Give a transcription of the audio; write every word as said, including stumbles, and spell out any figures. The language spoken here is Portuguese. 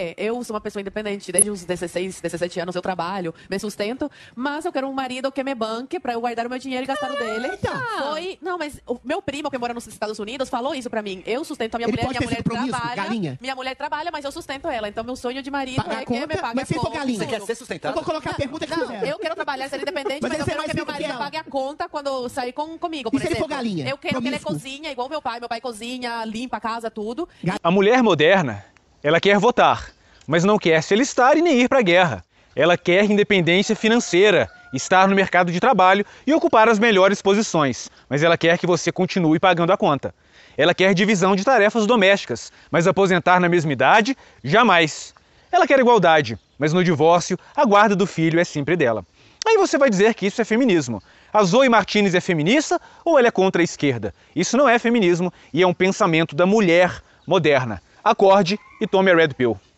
É, eu sou uma pessoa independente, desde os dezesseis, dezessete anos eu trabalho, me sustento, mas eu quero um marido que me banque pra eu guardar o meu dinheiro e gastar o dele. Foi, não, mas o meu primo que mora nos Estados Unidos falou isso pra mim. Eu sustento a minha Ele mulher, pode minha ter mulher sido promíscuo, trabalha, galinha? minha mulher trabalha, mas eu sustento ela. Então meu sonho de marido Pagar é a que me conta, pague mas a se for conta. galinha? Você quer ser sustentado? Eu vou colocar a pergunta que Não, fizer. eu quero trabalhar, ser independente, Mas mas, eu você é quero mais que meu rico que marido ela. pague a conta quando sair com, comigo, por E se ele exemplo. for galinha? Eu quero que ele Promíscuo? cozinhe igual meu pai. Meu pai cozinha, limpa a casa, tudo. A mulher moderna, ela quer votar, mas não quer se alistar e nem ir para a guerra. Ela quer independência financeira, estar no mercado de trabalho e ocupar as melhores posições, mas ela quer que você continue pagando a conta. Ela quer divisão de tarefas domésticas, mas aposentar na mesma idade, jamais. Ela quer igualdade, mas no divórcio, a guarda do filho é sempre dela. Aí você vai dizer que isso é feminismo. A Zoe Martinez é feminista ou ela é contra a esquerda? Isso não é feminismo e é um pensamento da mulher moderna. Acorde e tome a Red Pill.